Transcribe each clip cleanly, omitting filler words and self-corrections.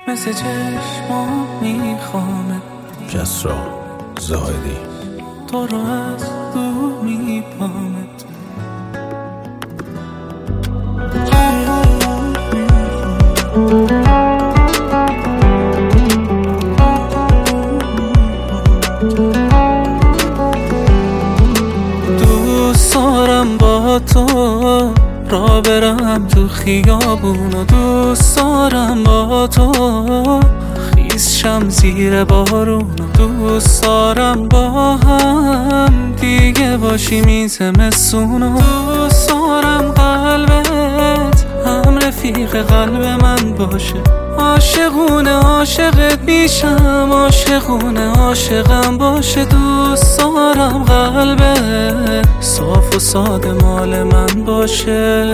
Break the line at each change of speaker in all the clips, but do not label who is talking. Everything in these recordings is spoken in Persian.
مثل چشمام میخوامت.
کسرا زاهدی.
تو رو از دور میپامت. دوست دارم با تو را برم تو خیابون و دوست دارم با تو خیس شم زیر بارون و دوست دارم با هم دیگه باشیم این زمستون و دوست دارم قلبت هم رفیق قلب من باشه. عاشقونه عاشقت میشم، عاشقونه عاشقم باشه. دوست دارم قلبت صاف و ساده مال من باشه.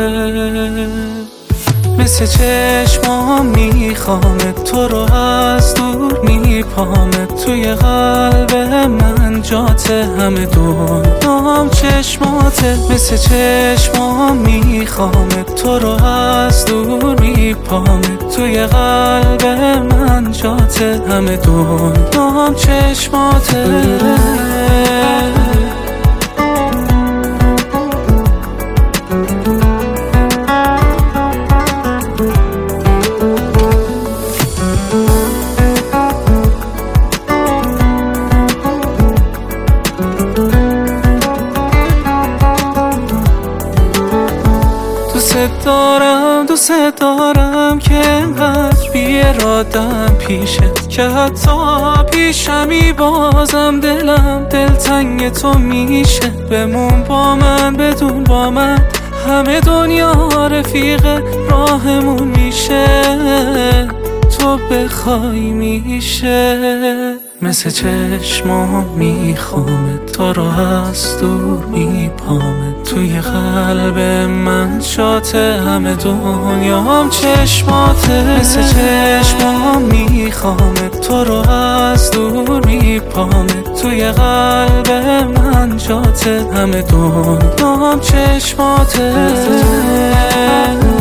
مثل چشمام میخوامت، تو رو از دور میپامت. توی قلب من جات همه دنیام چشماته. مثل چشمام میخوامت، تو رو از دور میپامت. توی قلب من جات همه دنیام چشماته. دوست دارم که انقدر بی‌اراده‌ام پیشت که حتی پیشمی بازم دلم دلتنگ تو میشه. بمون با من بدون با من همه دنیا رفیق راهمون میشه. تو بخوای میشه. مثل چشمام میخوامت، تو رو از دور میپامت. توی قلب من شات همه دنیام چشماته. مثل چشمام میخوامت، تو رو از دور میپامت. توی قلب من جات همه دنیام چشماته.